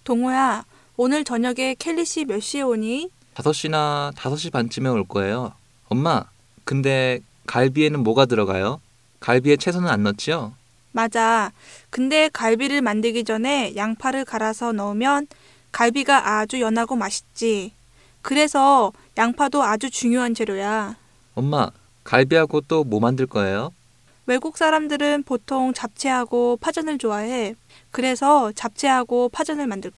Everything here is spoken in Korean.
동호야, 오늘 저녁에 켈리 씨 몇 시에 오니? 5시나 5시 반쯤에 올 거예요. 엄마, 근데 갈비에는 뭐가 들어가요? 갈비에 채소는 안 넣지요? 맞아. 근데 갈비를 만들기 전에 양파를 갈아서 넣으면 갈비가 아주 연하고 맛있지. 그래서 양파도 아주 중요한 재료야. 엄마, 갈비하고 또 뭐 만들 거예요? 외국 사람들은 보통 잡채하고 파전을 좋아해. 그래서 잡채하고 파전을 만들